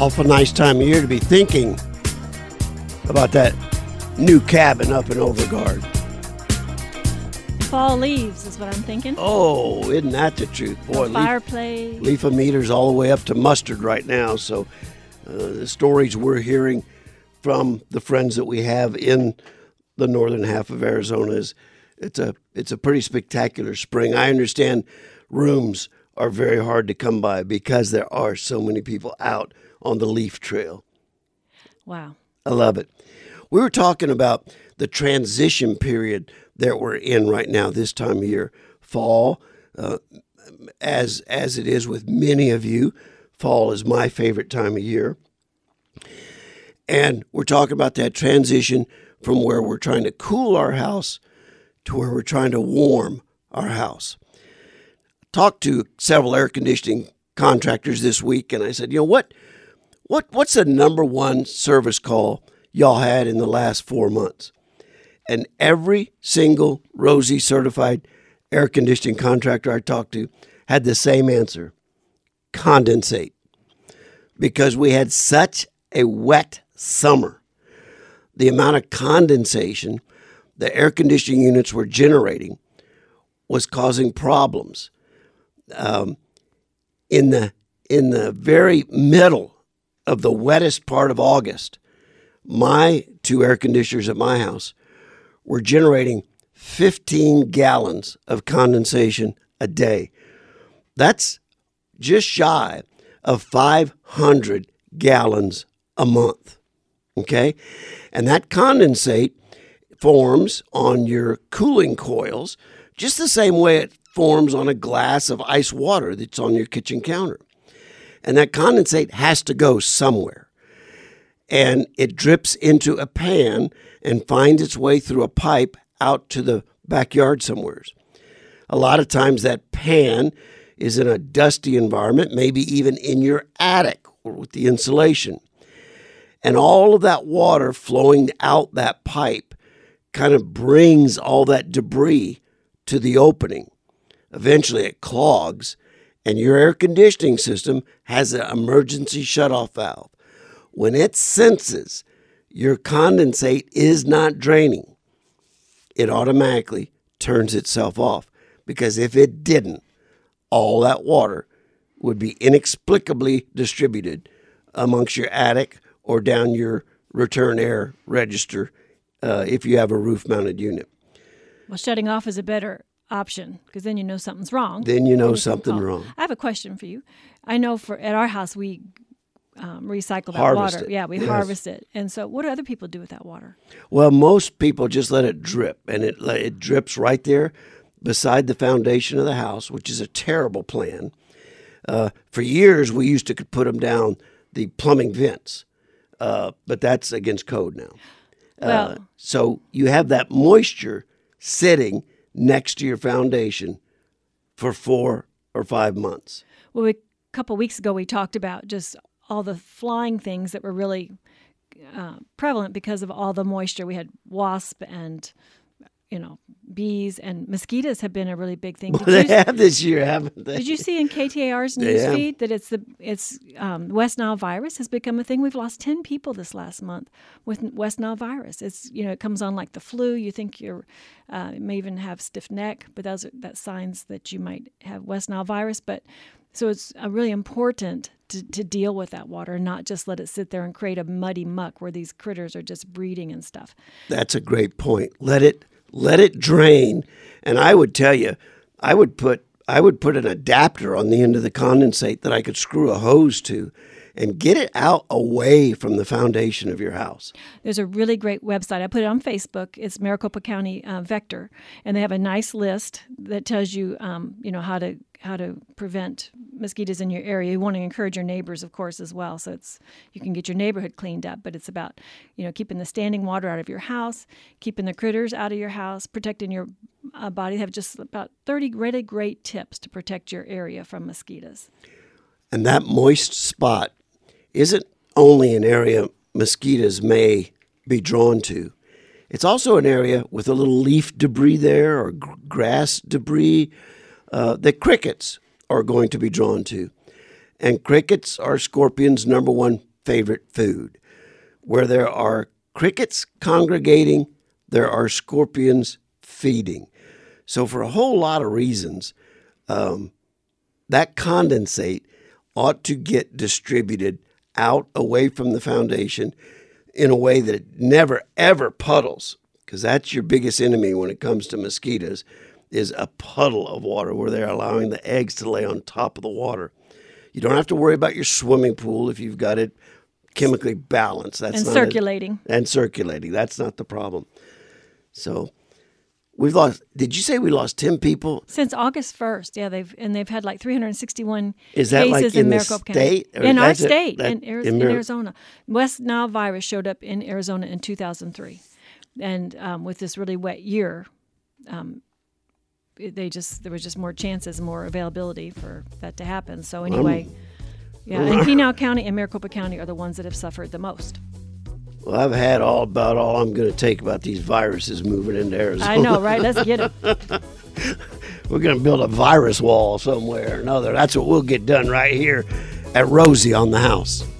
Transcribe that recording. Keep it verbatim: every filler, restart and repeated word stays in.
Awful nice time of year to be thinking about that new cabin up in Overgard. Fall leaves is what I'm thinking. Oh, isn't that the truth? Boy, no fireplace. Leaf, leaf meters all the way up to mustard right now. So uh, the stories we're hearing from the friends that we have in the northern half of Arizona is it's a it's a pretty spectacular spring. I understand rooms are very hard to come by because there are so many people out on the leaf trail. Wow. I love it. We were talking about the transition period that we're in right now this time of year. Fall, uh, as as it is with many of you, fall is my favorite time of year. And we're talking about that transition from where we're trying to cool our house to where we're trying to warm our house. Talked to several air conditioning contractors this week, and I said, you know, what, what, what's the number one service call y'all had in the last four months? And every single Rosie certified air conditioning contractor I talked to had the same answer: condensate. Because we had such a wet summer. The amount of condensation the air conditioning units were generating was causing problems. Um, in the in the very middle of the wettest part of August, my two air conditioners at my house were generating fifteen gallons of condensation a day. That's just shy of five hundred gallons a month. Okay? And that condensate forms on your cooling coils just the same way it forms on a glass of ice water that's on your kitchen counter. And that condensate has to go somewhere. And it drips into a pan and finds its way through a pipe out to the backyard somewhere. A lot of times that pan is in a dusty environment, maybe even in your attic or with the insulation. And all of that water flowing out that pipe kind of brings all that debris to the opening. Eventually it clogs, and your air conditioning system has an emergency shutoff valve. When it senses your condensate is not draining, it automatically turns itself off. Because if it didn't, all that water would be inexplicably distributed amongst your attic or down your return air register uh, if you have a roof-mounted unit. Well, shutting off is a better option because then you know something's wrong. Then you know something wrong. I have a question for you. I know for at our house we um, recycle that harvest water. It. Yeah, we yes. harvest it. And so what do other people do with that water? Well, most people just let it drip, and it it drips right there beside the foundation of the house, which is a terrible plan. Uh, for years, we used to put them down the plumbing vents, uh, but that's against code now. Well, uh, so you have that moisture sitting next to your foundation for four or five months. Well, we, a couple weeks ago, we talked about just all the flying things that were really uh, prevalent because of all the moisture. We had wasp and, you know, bees, and mosquitoes have been a really big thing. Well, they have this year, haven't they? Did you see in K T A R's They have. newsfeed that it's the it's um, West Nile virus has become a thing? We've lost ten people this last month with West Nile virus. It's you know it comes on like the flu. You think you're uh, you may even have stiff neck, but those are that's signs that you might have West Nile virus. But so it's uh, really important to, to deal with that water and not just let it sit there and create a muddy muck where these critters are just breeding and stuff. That's a great point. Let it let it drain. And I would tell you, I would put I would put an adapter on the end of the condensate that I could screw a hose to and get it out away from the foundation of your house. There's a really great website. I put it on Facebook. It's Maricopa County uh, Vector, and they have a nice list that tells you, um, you know, how to how to prevent mosquitoes in your area. You want to encourage your neighbors, of course, as well. So it's you can get your neighborhood cleaned up, but it's about, you know, keeping the standing water out of your house, keeping the critters out of your house, protecting your uh, body. They have just about thirty really great tips to protect your area from mosquitoes. And that moist spot isn't only an area mosquitoes may be drawn to. It's also an area with a little leaf debris there or g- grass debris uh, that crickets are going to be drawn to. And crickets are scorpions' number one favorite food. Where there are crickets congregating, there are scorpions feeding. So for a whole lot of reasons, um, that condensate ought to get distributed out away from the foundation in a way that it never, ever puddles, because that's your biggest enemy when it comes to mosquitoes, is a puddle of water where they're allowing the eggs to lay on top of the water. You don't have to worry about your swimming pool if you've got it chemically balanced. That's and not circulating. A, and circulating. That's not the problem. So we've lost, did you say we lost ten people? Since August first, yeah, they've and they've had like three hundred sixty-one Is that cases like in in the Maricopa state? County. In our state, that, in, Ari- in in Mar- Arizona. West Nile virus showed up in Arizona in two thousand three. And um, with this really wet year, um, it- they just there was just more chances, more availability for that to happen. So anyway, yeah, and Pinal County and Maricopa County are the ones that have suffered the most. Well, I've had all about all I'm going to take about these viruses moving into Arizona. I know, right? Let's get it. We're going to build a virus wall somewhere or another. That's what we'll get done right here at Rosie on the House.